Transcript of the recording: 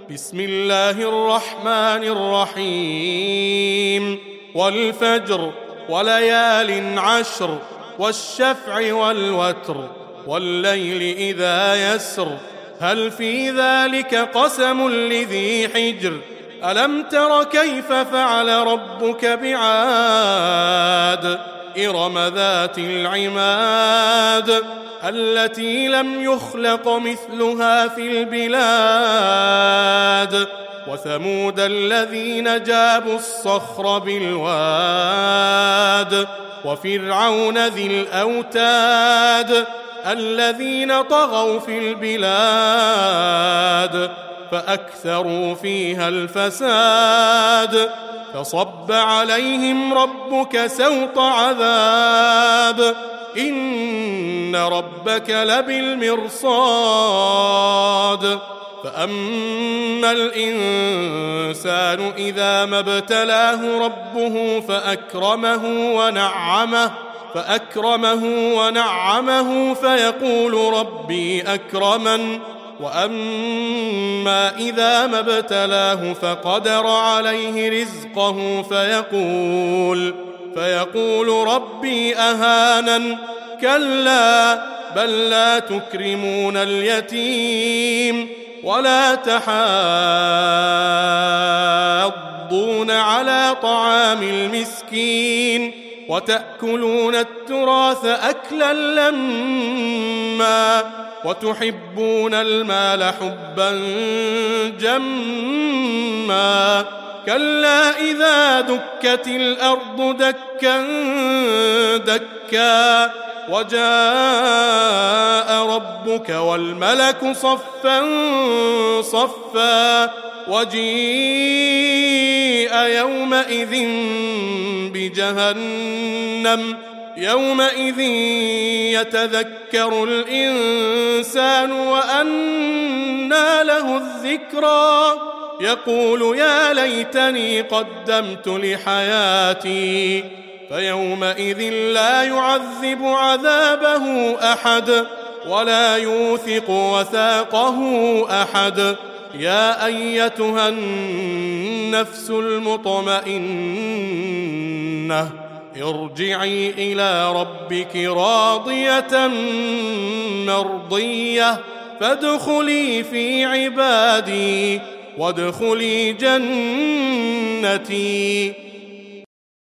بسم الله الرحمن الرحيم والفجر وليال عشر والشفع والوتر والليل إذا يسر هل في ذلك قسم لذي حجر ألم تر كيف فعل ربك بعاد إرم ذات العماد التي لم يخلق مثلها في البلاد وثمود الذين جابوا الصخر بالواد وفرعون ذي الأوتاد الذين طغوا في البلاد فأكثروا فيها الفساد فصب عليهم ربك سوط عذاب إن ربك لبالمرصاد فأما الإنسان إذا ما ابتلاه ربه فأكرمه ونعمه فيقول ربي أكرمن وأما إذا ما ابتلاه فقدر عليه رزقه فيقول ربي أهانن كلا بل لا تكرمون اليتيم ولا تحاضون على طعام المسكين وتأكلون التراث أكلا لما وتحبون المال حبا جما كلا إذا دكت الأرض دكا دكا وجاء ربك والملك صفا صفا وجيء يومئذ بجهنم يومئذ يتذكر الإنسان وأنى له الذكرى يقول يا ليتني قدمت لحياتي فيومئذ لا يعذب عذابه أحد ولا يوثق وثاقه أحد يا أيتها النفس المطمئنة ارجعي إلى ربك راضية مرضية فادخلي في عبادي وادخلي جنتي